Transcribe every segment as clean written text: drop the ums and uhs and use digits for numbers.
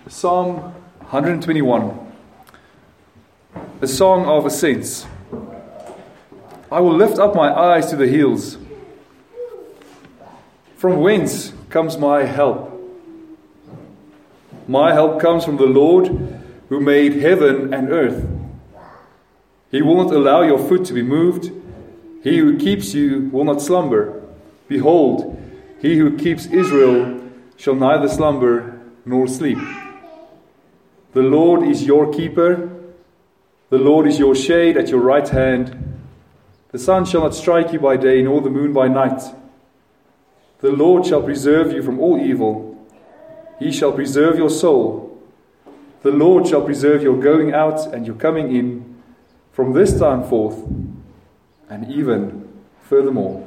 Psalm 121, a song of ascents. I will lift up my eyes to the hills. From whence comes my help? My help comes from the Lord who made heaven and earth. He will not allow your foot to be moved. He who keeps you will not slumber. Behold, he who keeps Israel shall neither slumber nor sleep. The Lord is your keeper. The Lord is your shade at your right hand. The sun shall not strike you by day, nor the moon by night. The Lord shall preserve you from all evil. He shall preserve your soul. The Lord shall preserve your going out and your coming in from this time forth and even furthermore.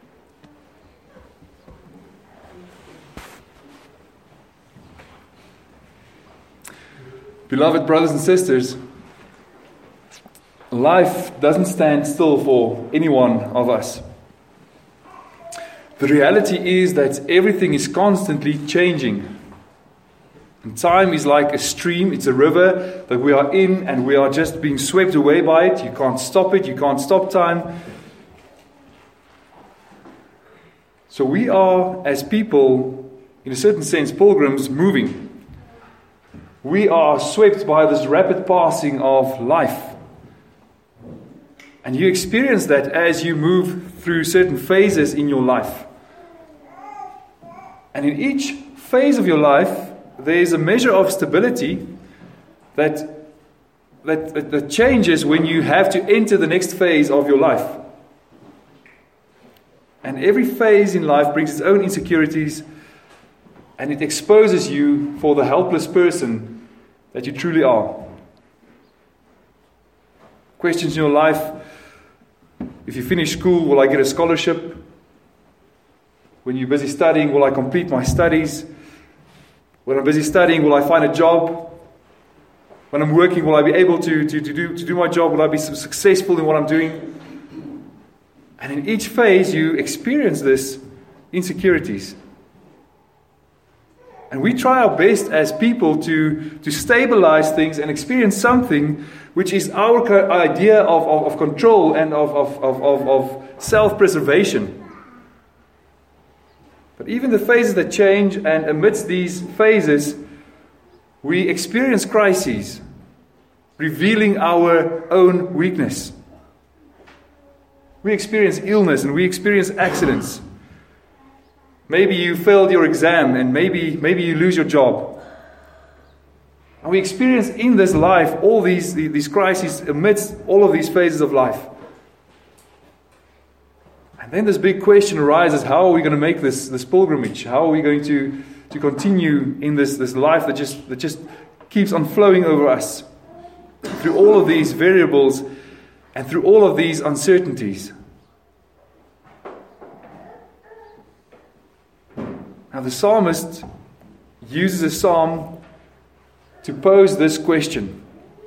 Beloved brothers and sisters, life doesn't stand still for any one of us. The reality is that everything is constantly changing. And time is like a stream, it's a river that we are in and we are just being swept away by it. You can't stop it, you can't stop time. So we are, as people, in a certain sense, pilgrims moving. We are swept by this rapid passing of life. And you experience that as you move through certain phases in your life. And in each phase of your life, there is a measure of stability that changes when you have to enter the next phase of your life. And every phase in life brings its own insecurities, and it exposes you for the helpless person that you truly are. Questions in your life: if you finish school, will I get a scholarship? When you're busy studying, will I complete my studies? When I'm busy studying, will I find a job? When I'm working, will I be able to do my job? Will I be successful in what I'm doing? And in each phase, you experience this insecurities. And we try our best as people to stabilize things and experience something which is our idea of control and of self-preservation. But even the phases that change, and amidst these phases, we experience crises, revealing our own weakness. We experience illness and we experience accidents. Maybe you failed your exam and maybe you lose your job. And we experience in this life all these crises amidst all of these phases of life. And then this big question arises: how are we going to make this pilgrimage? How are we going to continue in this life that just keeps on flowing over us through all of these variables and through all of these uncertainties? Now the psalmist uses a psalm to pose this question,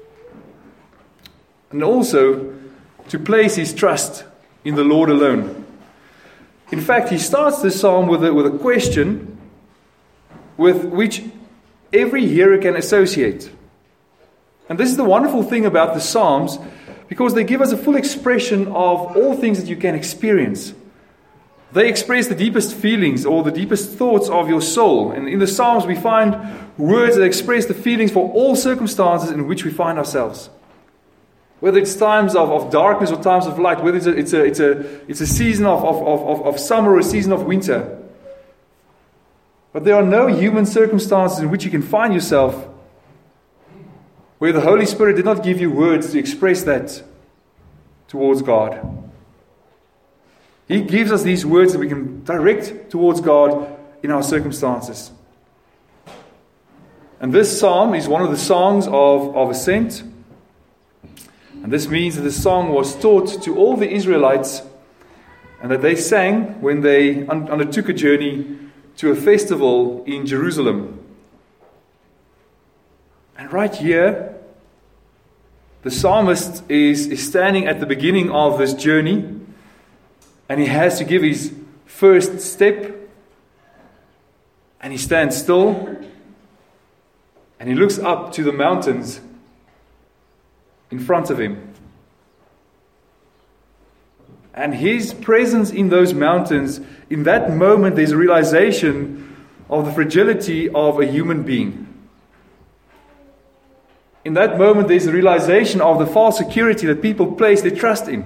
and also to place his trust in the Lord alone. In fact, he starts this psalm with a question with which every hearer can associate. And this is the wonderful thing about the Psalms, because they give us a full expression of all things that you can experience. They express the deepest feelings or the deepest thoughts of your soul. And in the Psalms we find words that express the feelings for all circumstances in which we find ourselves. Whether it's times of darkness or times of light, whether it's a season of summer or a season of winter. But there are no human circumstances in which you can find yourself where the Holy Spirit did not give you words to express that towards God. He gives us these words that we can direct towards God in our circumstances. And this psalm is one of the songs of ascent. And this means that the song was taught to all the Israelites, and that they sang when they undertook a journey to a festival in Jerusalem. And right here, the psalmist is standing at the beginning of this journey, and he has to give his first step, and he stands still, And he looks up to the mountains in front of him. And his presence in those mountains, in that moment, there's a realization of the fragility of a human being. In that moment, there's a realization of the false security that people place their trust in.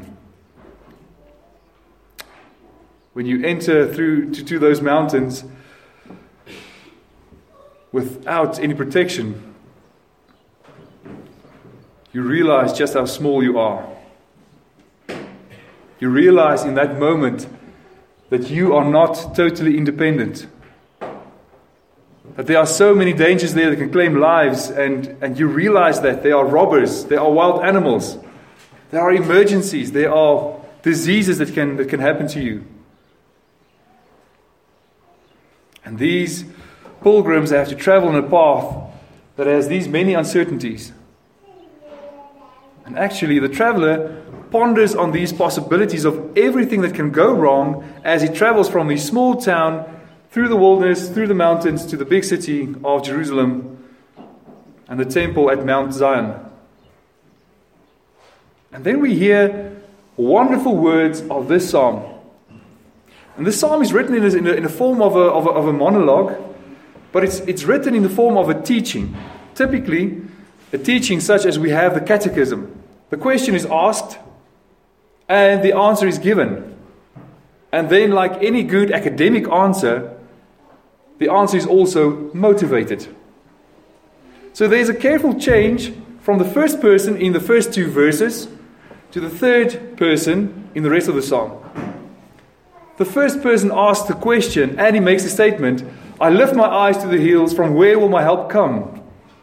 When you enter through to those mountains without any protection, you realize just how small you are. You realize in that moment that you are not totally independent. That there are so many dangers there that can claim lives, and you realize that there are robbers, there are wild animals, there are emergencies, there are diseases that can happen to you. And these pilgrims have to travel on a path that has these many uncertainties. And actually, the traveler ponders on these possibilities of everything that can go wrong as he travels from the small town through the wilderness, through the mountains, to the big city of Jerusalem and the temple at Mount Zion. And then we hear wonderful words of this psalm. And this psalm is written in the form of a monologue, but it's written in the form of a teaching. Typically, a teaching such as we have the catechism. The question is asked, and the answer is given. And then, like any good academic answer, the answer is also motivated. So there's a careful change from the first person in the first two verses to the third person in the rest of the psalm. The first person asks the question, and he makes a statement, I lift my eyes to the hills, from where will my help come?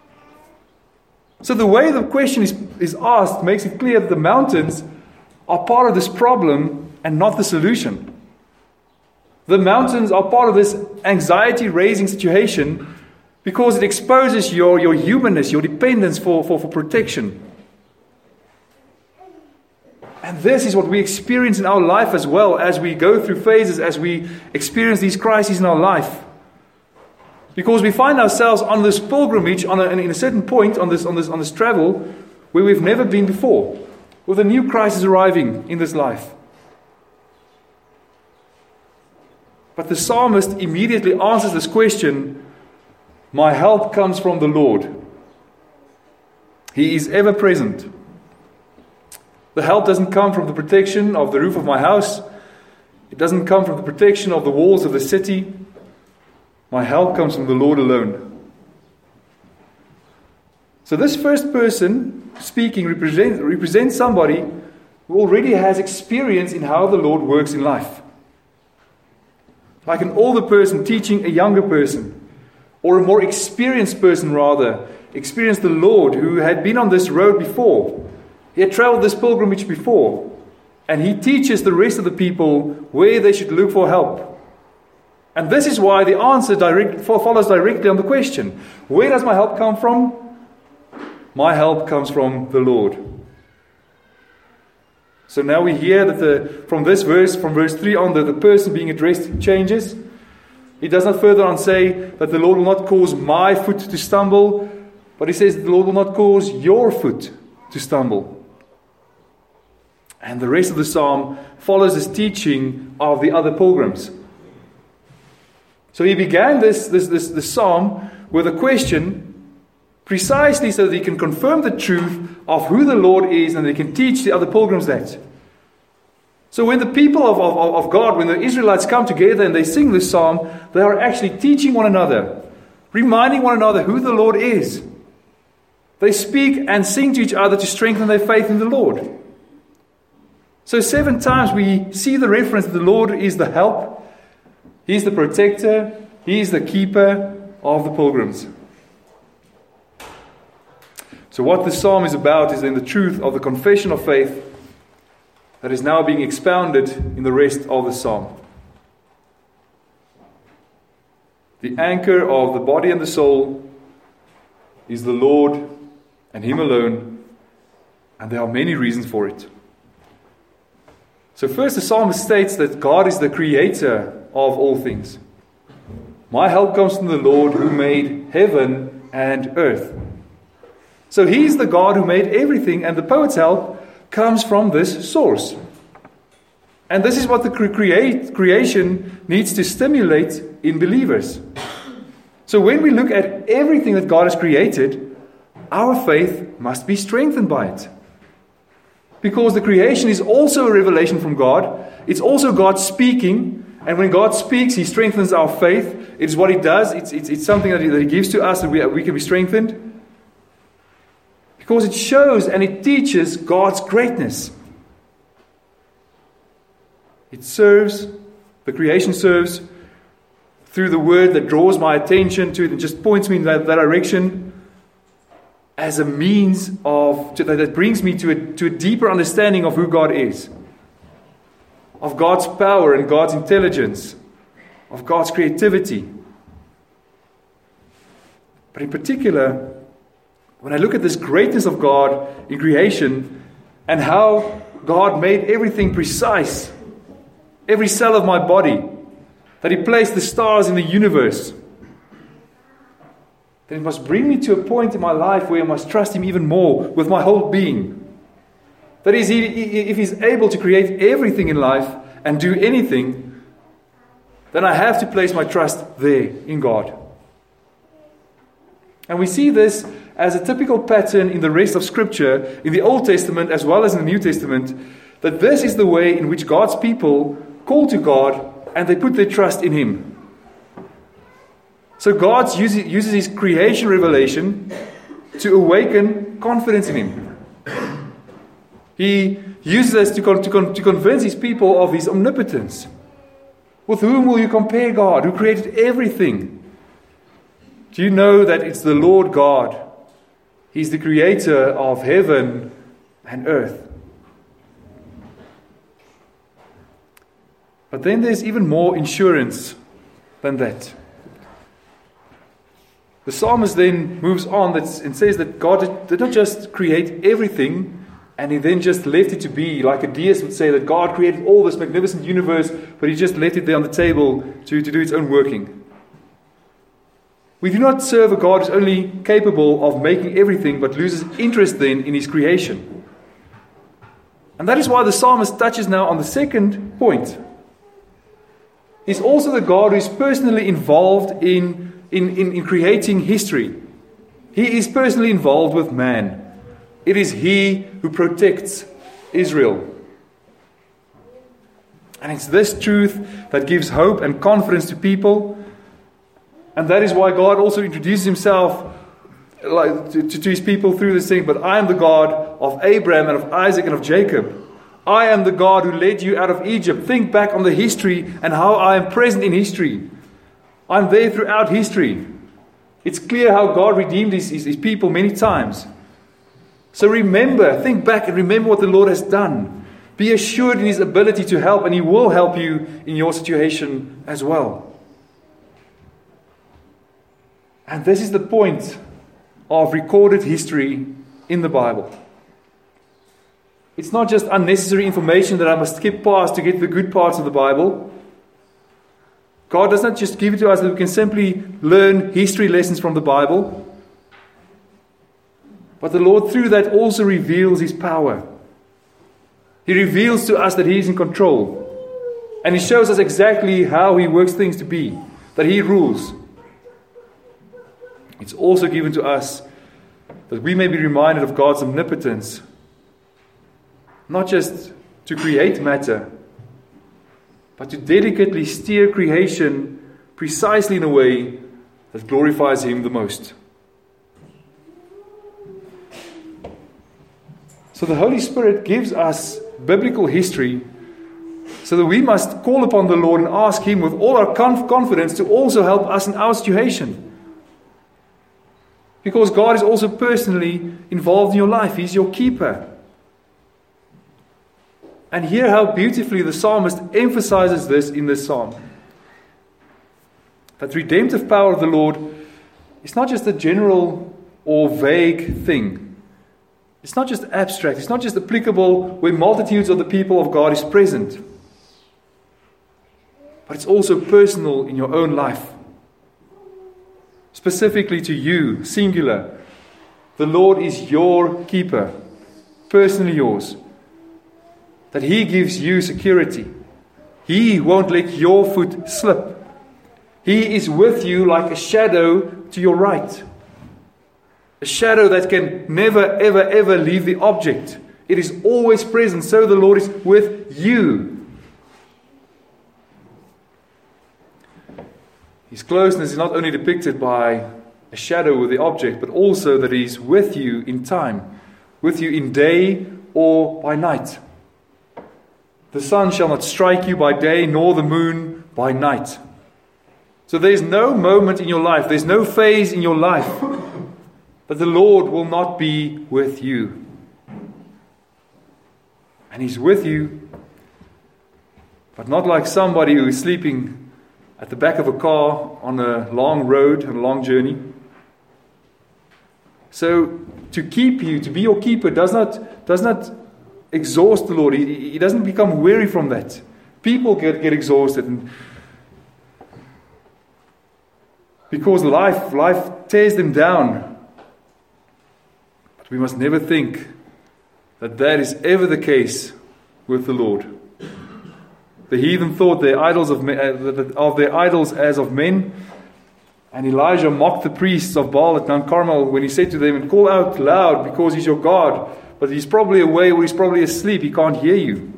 So the way the question is asked makes it clear that the mountains are part of this problem and not the solution. The mountains are part of this anxiety-raising situation because it exposes your humanness, your dependence for protection. And this is what we experience in our life as well as we go through phases, as we experience these crises in our life. Because we find ourselves on this pilgrimage, in a certain point on this travel, where we've never been before, with a new crisis arriving in this life. But the psalmist immediately answers this question, my help comes from the Lord. He is ever present. The help doesn't come from the protection of the roof of my house. It doesn't come from the protection of the walls of the city. My help comes from the Lord alone. So this first person speaking represents somebody who already has experience in how the Lord works in life. Like an older person teaching a younger person, or a more experienced person rather, experienced the Lord who had been on this road before. He had traveled this pilgrimage before, and he teaches the rest of the people where they should look for help. And this is why the answer follows directly on the question. Where does my help come from? My help comes from the Lord. So now we hear that from verse 3 on, the person being addressed changes. He does not further on say that the Lord will not cause my foot to stumble, but he says the Lord will not cause your foot to stumble. And the rest of the psalm follows this teaching of the other pilgrims. So he began this psalm with a question precisely so that he can confirm the truth of who the Lord is and they can teach the other pilgrims that. So when the people of God, when the Israelites come together and they sing this psalm, they are actually teaching one another, reminding one another who the Lord is. They speak and sing to each other to strengthen their faith in the Lord. So 7 times we see the reference that the Lord is the help, He is the protector, He is the keeper of the pilgrims. So what this psalm is about is then the truth of the confession of faith that is now being expounded in the rest of the psalm. The anchor of the body and the soul is the Lord and Him alone, and there are many reasons for it. So first, the psalmist states that God is the creator of all things. My help comes from the Lord who made heaven and earth. So He's the God who made everything, and the poet's help comes from this source. And this is what the creation needs to stimulate in believers. So when we look at everything that God has created, our faith must be strengthened by it. Because the creation is also a revelation from God. It's also God speaking. And when God speaks, He strengthens our faith. It is what He does. It's something that He gives to us that we can be strengthened. Because it shows and it teaches God's greatness. It serves, the creation serves through the word that draws my attention to it and just points me in that direction as a means that brings me to a deeper understanding of who God is, of God's power and God's intelligence, of God's creativity. But in particular, when I look at this greatness of God in creation and how God made everything precise, every cell of my body, that He placed the stars in the universe, then it must bring me to a point in my life where I must trust Him even more with my whole being. That is, if He's able to create everything in life and do anything, then I have to place my trust there in God. And we see this as a typical pattern in the rest of Scripture, in the Old Testament as well as in the New Testament, that this is the way in which God's people call to God and they put their trust in Him. So God uses His creation revelation to awaken confidence in Him. He uses this to convince His people of His omnipotence. With whom will you compare God, who created everything? Do you know that it's the Lord God? He's the creator of heaven and earth. But then there's even more assurance than that. The psalmist then moves on and says that God did not just create everything and He then just left it to be, like a deist would say that God created all this magnificent universe, but He just left it there on the table to do its own working. We do not serve a God who's only capable of making everything, but loses interest then in His creation. And that is why the psalmist touches now on the second point. He's also the God who is personally involved in creating history. He is personally involved with man. It is He who protects Israel. And it's this truth that gives hope and confidence to people. And that is why God also introduces Himself to His people through this thing. But I am the God of Abraham and of Isaac and of Jacob. I am the God who led you out of Egypt. Think back on the history and how I am present in history. I'm there throughout history. It's clear how God redeemed His people many times. So think back and remember what the Lord has done. Be assured in His ability to help, and He will help you in your situation as well. And this is the point of recorded history in the Bible. It's not just unnecessary information that I must skip past to get the good parts of the Bible. God does not just give it to us that we can simply learn history lessons from the Bible. But the Lord through that also reveals His power. He reveals to us that He is in control. And He shows us exactly how He works things to be. That He rules. It's also given to us that we may be reminded of God's omnipotence. Not just to create matter, but to delicately steer creation precisely in a way that glorifies Him the most. So the Holy Spirit gives us biblical history so that we must call upon the Lord and ask Him with all our confidence to also help us in our situation. Because God is also personally involved in your life. He's your keeper. And hear how beautifully the psalmist emphasizes this in this psalm. That redemptive power of the Lord is not just a general or vague thing. It's not just abstract. It's not just applicable where multitudes of the people of God is present. But it's also personal in your own life. specifically to you, singular. The Lord is your keeper, personally yours. That He gives you security. He won't let your foot slip. He is with you like a shadow to your right. A shadow that can never, ever, ever leave the object. It is always present, so the Lord is with you. His closeness is not only depicted by a shadow with the object, but also that He is with you in time, with you in day or by night. The sun shall not strike you by day, nor the moon by night. So there's no moment in your life, there's no phase in your life that the Lord will not be with you. And He's with you, but not like somebody who is sleeping at the back of a car on a long road and a long journey. So to keep you, to be your keeper, does not exhaust the Lord. He doesn't become weary from that. People get exhausted, and because life tears them down. But we must never think that is ever the case with the Lord. The heathen thought their idols of their idols as of men, and Elijah mocked the priests of Baal at Mount Carmel when he said to them, "Call out loud, because He's your God. But He's probably away, or He's probably asleep. He can't hear you."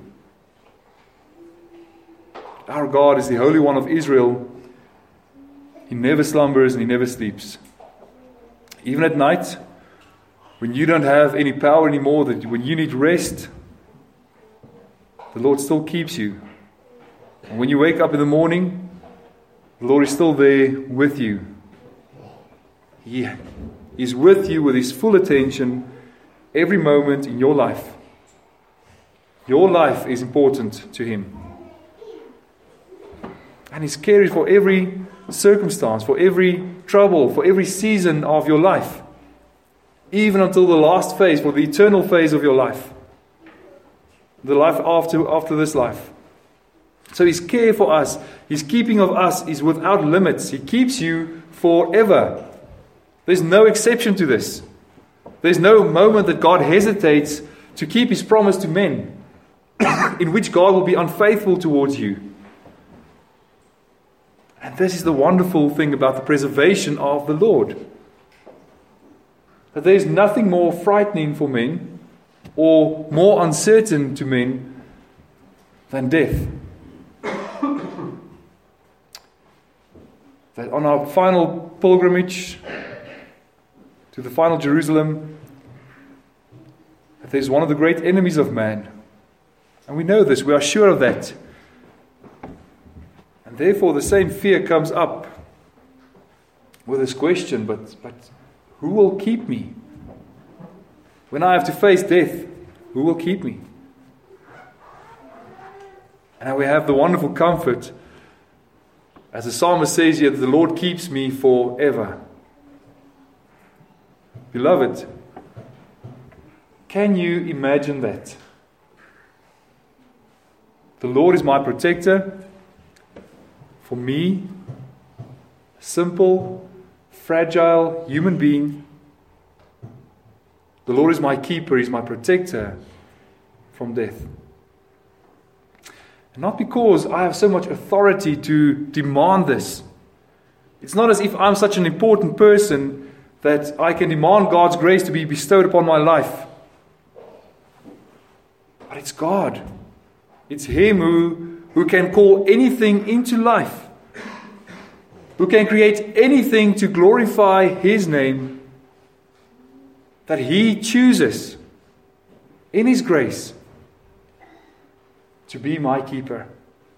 Our God is the Holy One of Israel. He never slumbers and He never sleeps. Even at night, when you don't have any power anymore, when you need rest, the Lord still keeps you. And when you wake up in the morning, the Lord is still there with you. He is with you with His full attention every moment in your life. Your life is important to Him. And He's caring for every circumstance, for every trouble, for every season of your life. Even until the last phase, for the eternal phase of your life. The life after this life. So His care for us, His keeping of us is without limits. He keeps you forever. There's no exception to this. There's no moment that God hesitates to keep His promise to men, in which God will be unfaithful towards you. And this is the wonderful thing about the preservation of the Lord. That there is nothing more frightening for men, or more uncertain to men, than death. That on our final pilgrimage to the final Jerusalem, that there's one of the great enemies of man. And we know this, we are sure of that. And therefore the same fear comes up with this question, but who will keep me? When I have to face death, who will keep me? And we have the wonderful comfort, as the psalmist says here, that the Lord keeps me forever. Beloved, can you imagine that? The Lord is my protector. For me, a simple, fragile human being. The Lord is my keeper, He's my protector from death. And not because I have so much authority to demand this. It's not as if I'm such an important person that I can demand God's grace to be bestowed upon my life. But it's God. It's Him who can call anything into life. Who can create anything to glorify His name. That He chooses in His grace to be my keeper.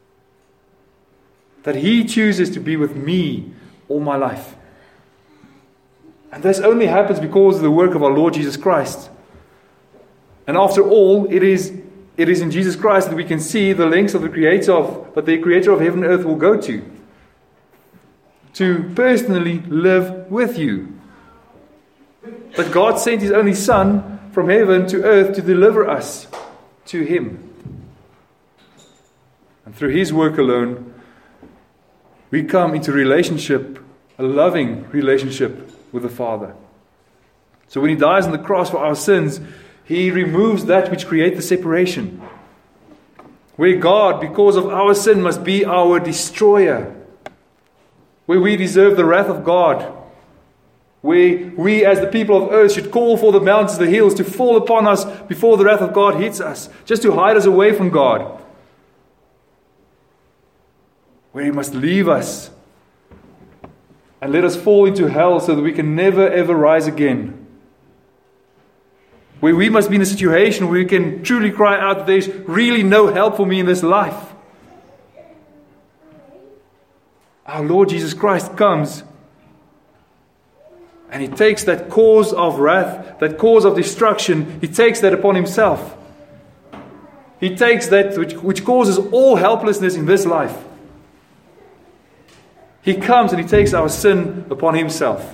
That He chooses to be with me all my life. And this only happens because of the work of our Lord Jesus Christ. And after all, it is in Jesus Christ that we can see the lengths of the Creator of heaven and earth will go to personally live with you. That God sent His only Son from heaven to earth to deliver us to Him. And through His work alone, we come into relationship a loving relationship with the Father. So when He dies on the cross for our sins, He removes that which creates the separation. Where God, because of our sin, must be our destroyer. Where we deserve the wrath of God. Where we as the people of earth should call for the mountains, the hills to fall upon us before the wrath of God hits us, just to hide us away from God. Where He must leave us and let us fall into hell so that we can never ever rise again. Where we must be in a situation where we can truly cry out that there's really no help for me in this life. Our Lord Jesus Christ comes and He takes that cause of wrath, that cause of destruction, He takes that upon Himself. He takes that which causes all helplessness in this life. He comes and He takes our sin upon Himself.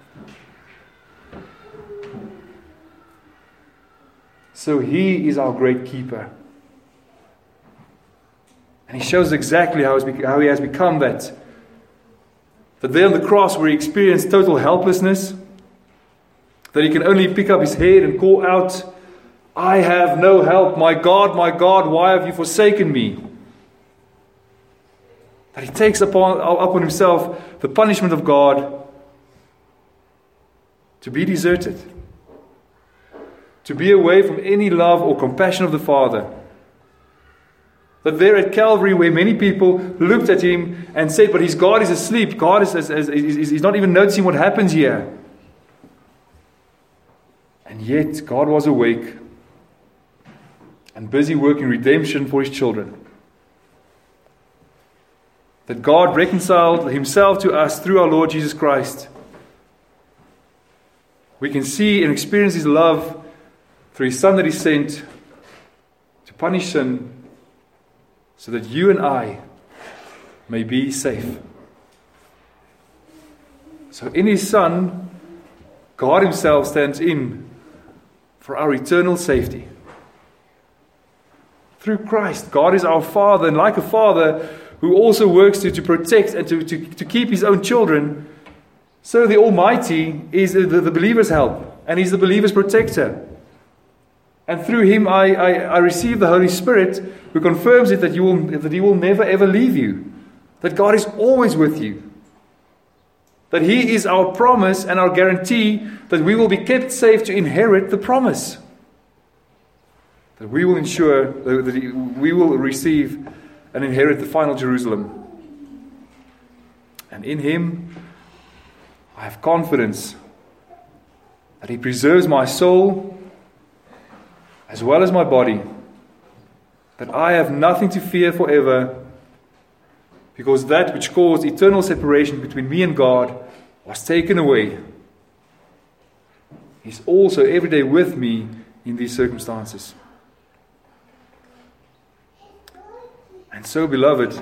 So He is our great keeper. And He shows exactly how He has become that. That there on the cross where He experienced total helplessness, that He can only pick up His head and call out, "I have no help, my God, why have you forsaken me?" That He takes upon Himself the punishment of God to be deserted, to be away from any love or compassion of the Father. That there at Calvary, where many people looked at Him and said, "But His God is asleep. God is not even noticing what happens here." And yet, God was awake and busy working redemption for His children. That God reconciled Himself to us through our Lord Jesus Christ. We can see and experience His love through His Son that He sent to punish sin, so that you and I may be safe. So in His Son, God Himself stands in for our eternal safety. Through Christ, God is our Father, and like a Father who also works to protect and to keep His own children, so the Almighty is the believer's help, and He's the believer's protector. And through Him I receive the Holy Spirit, who confirms it that He will never ever leave you. That God is always with you. That He is our promise and our guarantee that we will be kept safe to inherit the promise. That we will ensure that we will receive and inherit the final Jerusalem. And in Him I have confidence that He preserves my soul as well as my body, that I have nothing to fear forever, because that which caused eternal separation between me and God was taken away. He's also every day with me in these circumstances. And so, beloved,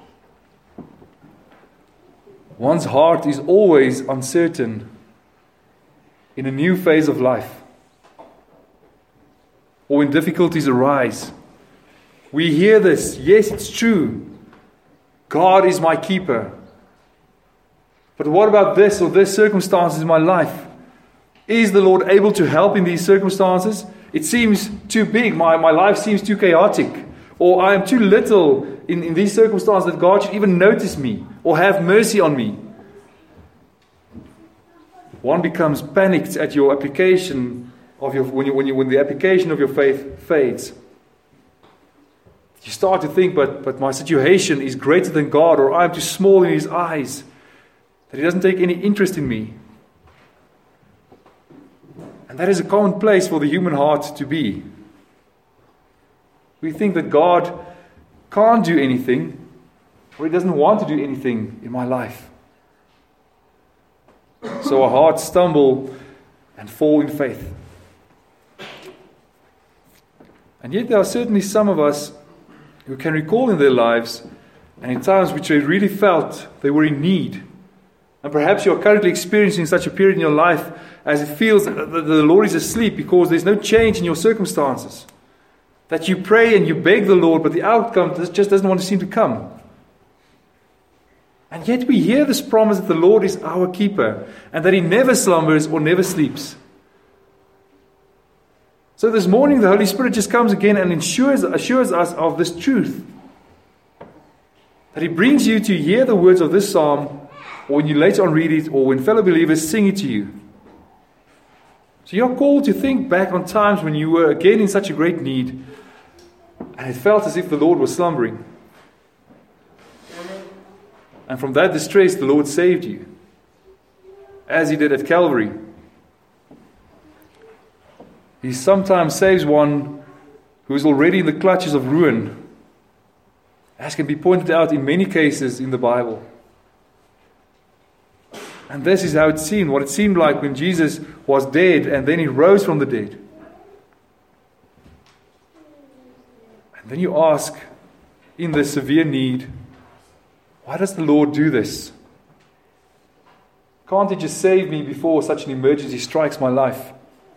one's heart is always uncertain in a new phase of life, or when difficulties arise. We hear this. Yes, it's true. God is my keeper. But what about this or this circumstances in my life? Is the Lord able to help in these circumstances? It seems too big. My life seems too chaotic. Or I am too little in these circumstances that God should even notice me or have mercy on me. One becomes panicked at your application of your when the application of your faith fades. You start to think, but my situation is greater than God, or I am too small in His eyes, that He doesn't take any interest in me. And that is a common place for the human heart to be. We think that God can't do anything, or He doesn't want to do anything in my life. So our hearts stumble and fall in faith. And yet there are certainly some of us who can recall in their lives and in times which they really felt they were in need. And perhaps you are currently experiencing such a period in your life as it feels that the Lord is asleep because there's no change in your circumstances. That you pray and you beg the Lord, but the outcome just doesn't want to seem to come. And yet we hear this promise that the Lord is our keeper and that He never slumbers or never sleeps. So this morning the Holy Spirit just comes again and assures us of this truth. That He brings you to hear the words of this psalm, or when you later on read it, or when fellow believers sing it to you. So you're called to think back on times when you were again in such a great need, and it felt as if the Lord was slumbering. And from that distress, the Lord saved you, as He did at Calvary. He sometimes saves one who is already in the clutches of ruin, as can be pointed out in many cases in the Bible. And this is how it seemed, what it seemed like when Jesus was dead and then He rose from the dead. And then you ask, in this severe need, why does the Lord do this? Can't He just save me before such an emergency strikes my life?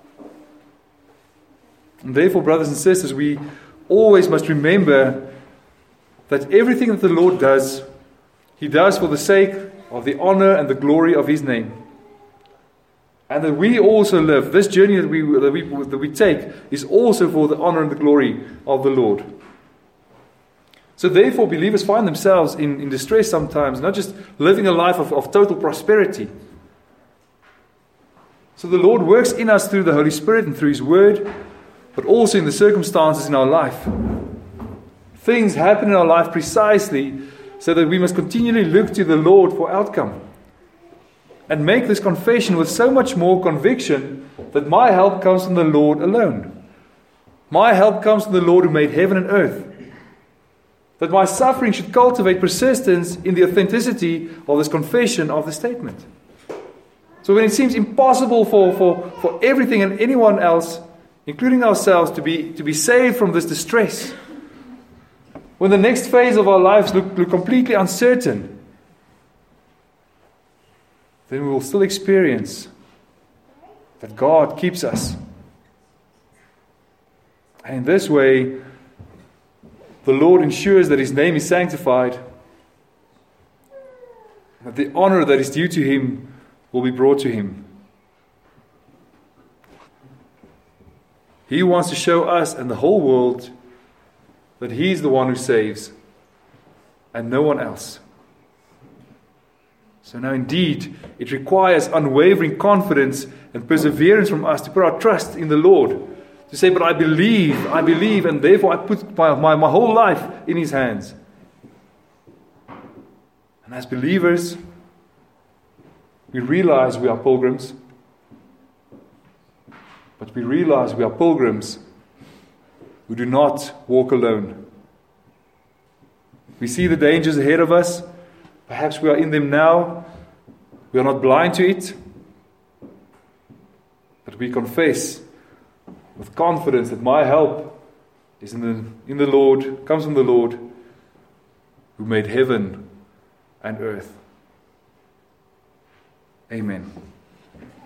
And therefore, brothers and sisters, we always must remember that everything that the Lord does, He does for the sake of the honor and the glory of His name. And that we also live, this journey that we take is also for the honor and the glory of the Lord. So therefore, believers find themselves in distress sometimes, not just living a life of total prosperity. So the Lord works in us through the Holy Spirit and through His Word, but also in the circumstances in our life. Things happen in our life precisely so that we must continually look to the Lord for outcome. And make this confession with so much more conviction that my help comes from the Lord alone. My help comes from the Lord who made heaven and earth. That my suffering should cultivate persistence in the authenticity of this confession of the statement. So when it seems impossible for everything and anyone else, including ourselves, to be saved from this distress, when the next phase of our lives look completely uncertain, then we will still experience that God keeps us. And in this way, the Lord ensures that His name is sanctified, that the honor that is due to Him will be brought to Him. He wants to show us and the whole world that He is the one who saves and no one else. So now indeed, it requires unwavering confidence and perseverance from us to put our trust in the Lord. To say, but I believe, and therefore I put my whole life in His hands. And as believers, we realize we are pilgrims. But we realize we are pilgrims who do not walk alone. We see the dangers ahead of us. Perhaps we are in them now. We are not blind to it. But we confess with confidence that my help is in the Lord, comes from the Lord who made heaven and earth. Amen.